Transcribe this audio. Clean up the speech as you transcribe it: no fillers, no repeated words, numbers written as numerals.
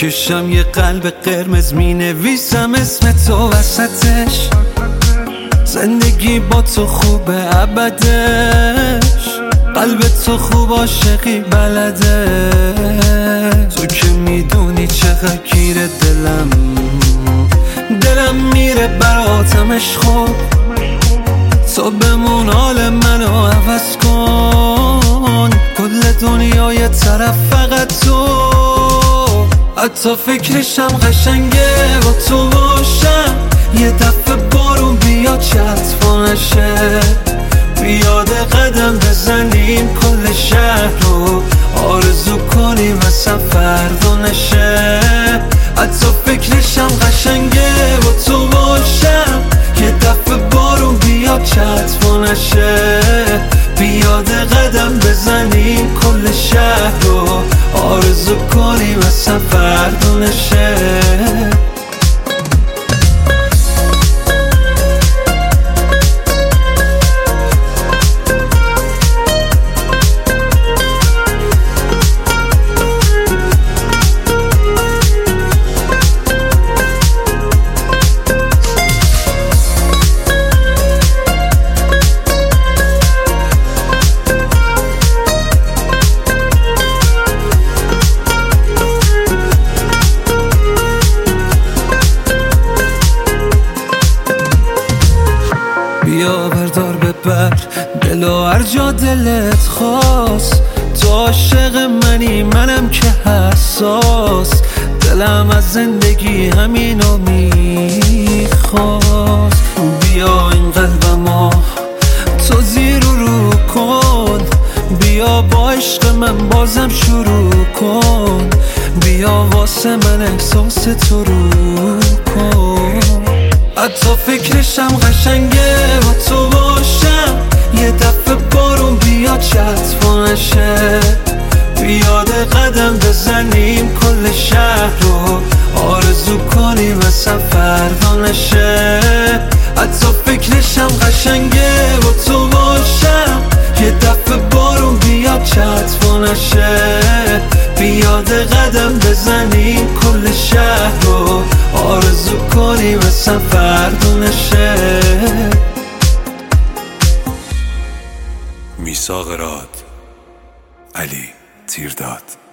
میکشم یه قلب قرمز، مینویسم اسم تو وسطش. زندگی با تو خوبه ابدش، قلب تو خوب عاشقی بلده. تو که میدونی چقدر گیره دلم میره براتم عشق. تو بمون حال منو عوض کن، کل دنیا یه طرف فقط تو. حتی فکرشم قشنگه با تو باشم. یه دفعه بارون بیاد چطفا نشه، بیاد قدم بزنیم کل شهر رو آرزو کنیم اصلا فردا نشه. حتی فکرشم قشنگه با تو باشم. یه دفعه بارون بیاد چطفا نشه، بیاد قدم بزنیم کل شهر رو آرزو کنیم اصلا فردا نشه. بیا بردار ببر دلو هر جا دلت خواست. تو عاشق منی منم که حساس، دلم از زندگی همینو میخواست. بیا این قلبمو تو زیر و رو کن، بیا با عشق من بازم شروع کن. بیا واسه من احساس تو رو کن. حتی فکرشم قشنگه با تو باشم. یه دفعه بارون بیاد چطفا نشه، بیاد قدم بزنیم کل شهر رو آرزو کنیم اصلا فردا نشه. حتی فکرشم قشنگه با تو باشم. یه دفعه بارون بیاد چطفا نشه، بیاد قدم بزنیم کل شهر رو آرزو کنیم اصلا فردا نشه. میثاق راد، علی تیرداد.